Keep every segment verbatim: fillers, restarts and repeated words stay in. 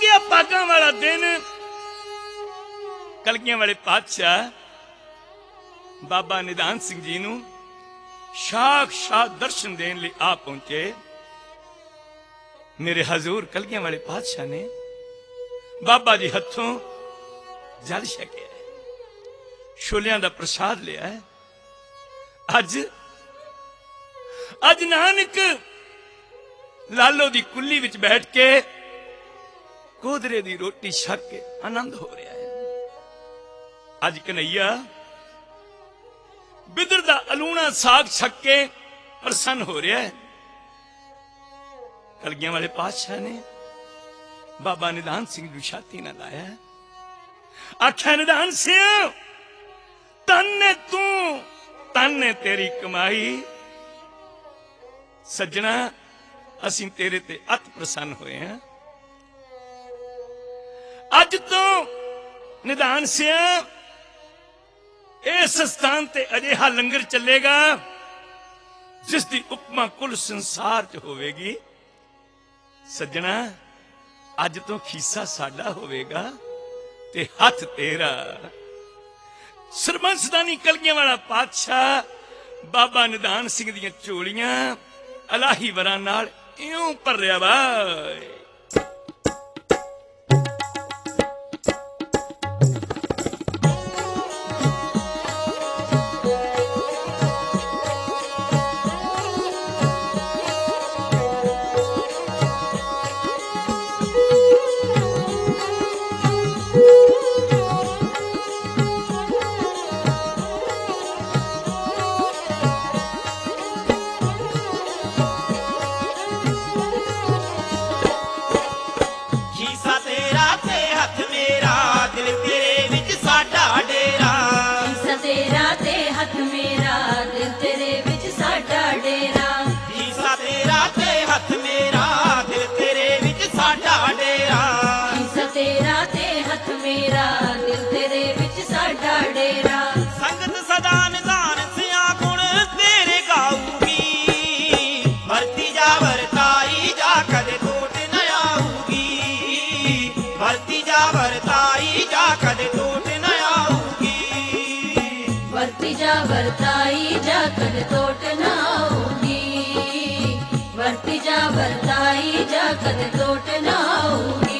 गया भागां वाला दिन। कलगियां वाले पातशाह बाबा निधान सिंह जी नूं साक्षात दर्शन देने लिए आ पहुंचे। मेरे हजूर कलगियां वाले पातशाह ने बाबा जी हथों जल छकिया, छोलियां दा प्रसाद लिया है। अज अज नानक लालो दी कुल्ली विच बैठ के कोदरे दी रोटी छक के आनंद हो रहा है। अज कन्हैया बिदर दा अलूना साग छक के प्रसन्न हो रहा है। कलगियां वाले पातशाह ने बाबा निधान सिंह नूं छाती ना लाया, आख्या निधान सिंह तन ने तू तन ने तेरी कमाई। सज्जना असीं तेरे ते अत प्रसन्न होए हैं। अज तो निधान सिंह इस स्थान ते अजिहा लंगर चलेगा जिसकी उपमा कुल संसार च होवेगी। सज्जना अज तो खीसा साडा होवेगा ते हथ तेरा। सरबंसदानी कलगियां वाला पातशाह बाबा निधान सिंह दियां चोलियां अलाही वरां नाल इउं भरिया वा। संगत सदा निधान सिया गुण तेरे गाऊगी, भरती जा वरताई जा कदे टूट न आऊगी। भरती जा वरताई जा कदे टूट न आऊगी। भरती जा वरताई जा कदे टूट न आऊगी। भरती जा वरताई जा कदे टूट न आऊगी।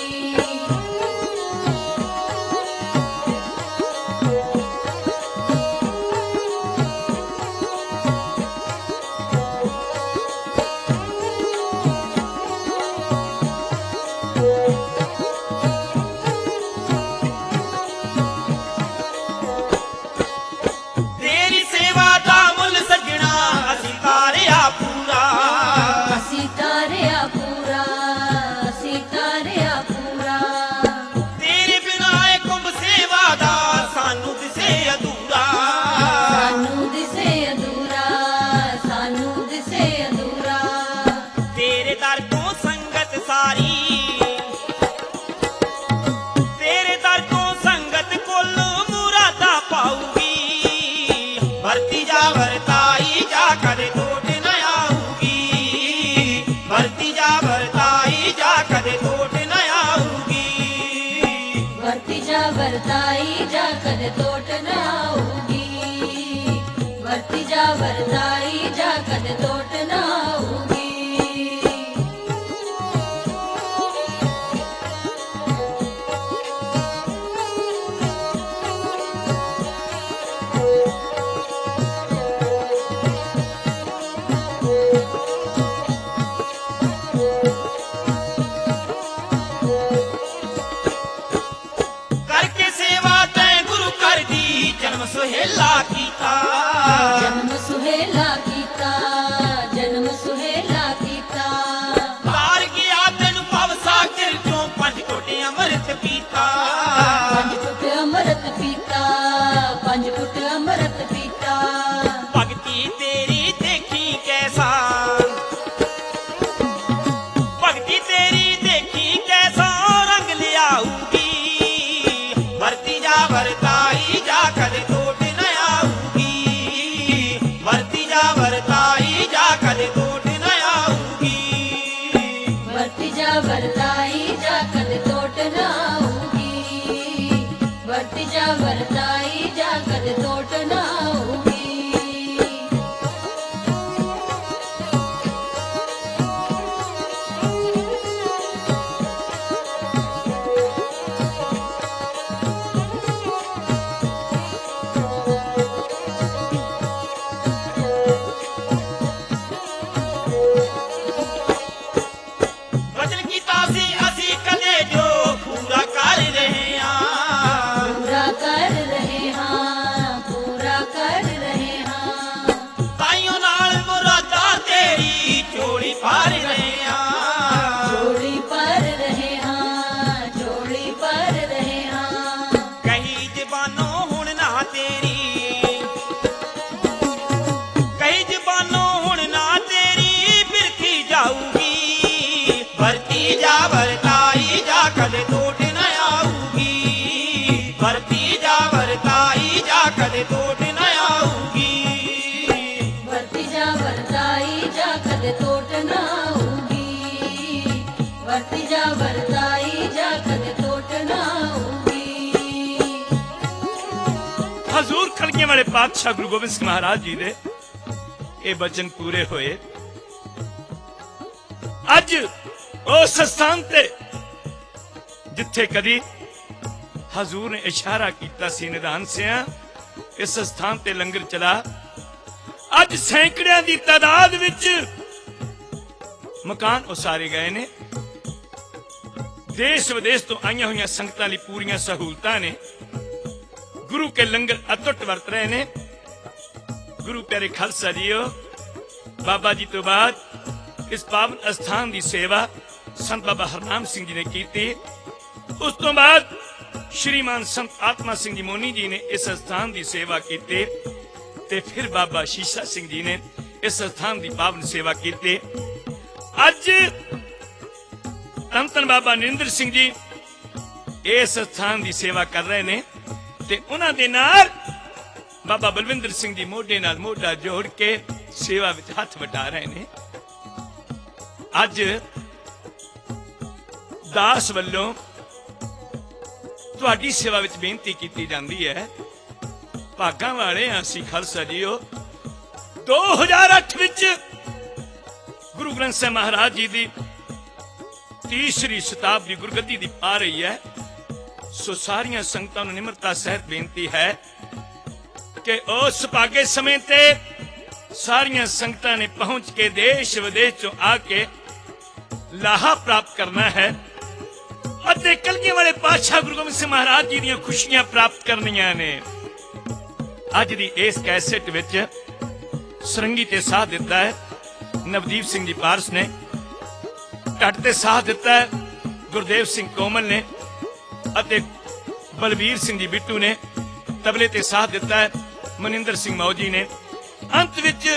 वरताई जा कदे टूट न आऊगी। भरती जा वरताई जा कदे टूट न आऊगी। जन्म सुहेला कीता, जन्म सुहेला कीता, जन्म सुहेला कीता। तार गया तेन भव सागर चों पंज घुट अमृत पीता। पंज घुट अमृत पीता, पंज घुट अमृत पीता। भगती तेरी देखी कैसा, भगती तेरी देखी कैसा रंग लियाऊगी। भरती जा वरताई जा कदे टूट न आऊगी। भरती जा वरताई जा कदे टूट न आऊगी। भरती जा वरताई जा कदे कलगियां वाले पातशाह गुरु गोबिंद सिंह महाराज जी दे ये वचन पूरे होए। अज उस स्थान ते जिथे कदी हजूर ने इशारा किया सी निधान सिया, इस स्थान ते लंगर चला। अज सैकड़ियां दी तादाद विच मकान उसारे गए ने। देश विदेश तो आईया हुई संगतां लई पूरियां सहूलतां ने। गुरु के लंगर अतुट वरत रहे ने। गुरु प्यारे खालसा जीओ, बाबा जी तो बाद इस पावन स्थान की सेवा संत बाबा हरनाम सिंह जी ने की। उस तो बाद श्रीमान संत आत्मा सिंह जी मोनी जी ने इस स्थान की सेवा की। ते फिर बाबा शीशा सिंह जी ने इस स्थान की पावन सेवा की। अज धन धन बाबा नरेंद्र सिंह जी इस स्थान की सेवा कर रहे ने। ते उन्हां दे नाल बाबा बलविंदर सिंह जी मोढे नाल मोढा जोड़ के सेवा विच हथ वटा रहे ने। अज दास वल्लों तुहाडी सेवा विच बेनती की जाती है। भागां वाले असीं खालसा जीओ, दो हजार अठ विच गुरु ग्रंथ साहिब महाराज जी की तीसरी शताब्दी गुरगद्दी दी आ रही है। सो सारिया संगतां नूं निमरता सहित बेनती है कि उस भागे समय ते सारिया संगतां ने पहुंच के देश विदेश चों आके लाहा प्राप्त करना है। अते कलगियां वाले पातशाह गुरु गोबिंद सिंह महाराज जी दीयां खुशियां प्राप्त करनियां ने। अज दी इस कैसेट विच सरंगी ते साथ दिता है नवदीप सिंह जी पारस ने। ढट ते साथ दिता है गुरदेव सिंह कोमल ने अते बलबीर सिंह जी बिट्टू ने। तबले ते साथ दिता है मनिंदर सिंह मौजी ने। अंत विच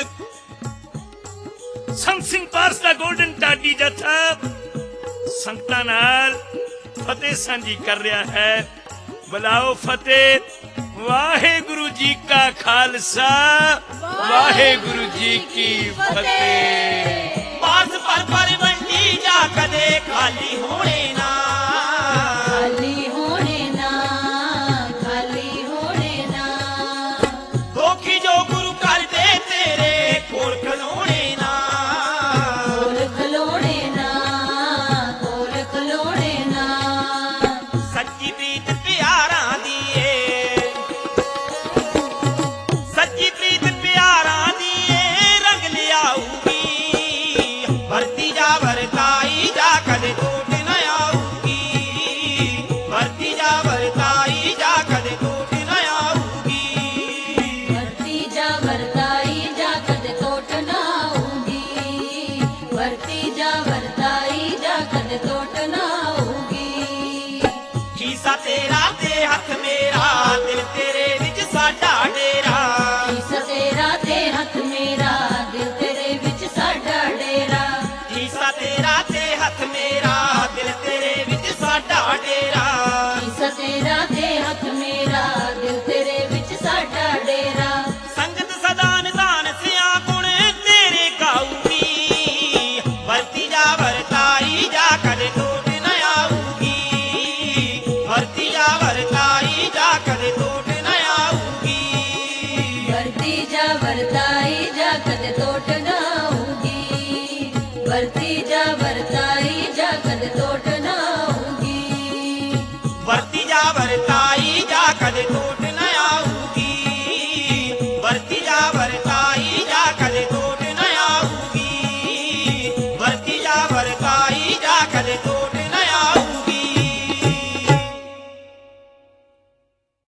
संत सिंह पारस दा गोल्डन टाडी जथा संगतां नाल फतेह सांझी कर रहा है। बुलाओ फतेह। वाहेगुरु जी का खालसा, वाहेगुरु जी की फतेह। पास पर पर वंडी जा कदे खाली होने ना, खाली होने ना, खाली होने ना। धोखी जो गुरु कर दे तेरे खोल खलोने ना, खोल खलोने ना, खोल खलोने ना। सच्ची प्रीत प्यारा दिए, सच्ची प्रीत प्यारा दिए रंग लियाऊगी। भरती जा वरताई जा कदे टूट न आऊगी। भरती जा वरताई जा कदे टूट न आऊगी। भरती जा वरताई जा कदे टूट ना आऊगी। भरती जा वरताई जा कदे टूट ना आऊगी। खीसा तेरा ते हथ मेरा दिल तेरे विच साडा डेरा। खीसा तेरा ते हथ मेरा दिल तेरे विच साडा डेरा। खीसा तेरा ते हथ मेरा दिल तेरे विच साडा डेरा। खीसा तेरा ते हथ मेरा दिल तेरे विच साडा डेरा। संगत सदा निधान सिया गुण तेरे गाऊगी। भरती जा वरताई जा कदे टूट न आऊगी। भरती जा वरताई जा कदे टूट न आऊगी। भरती जा वरताई जा कदे टूट ना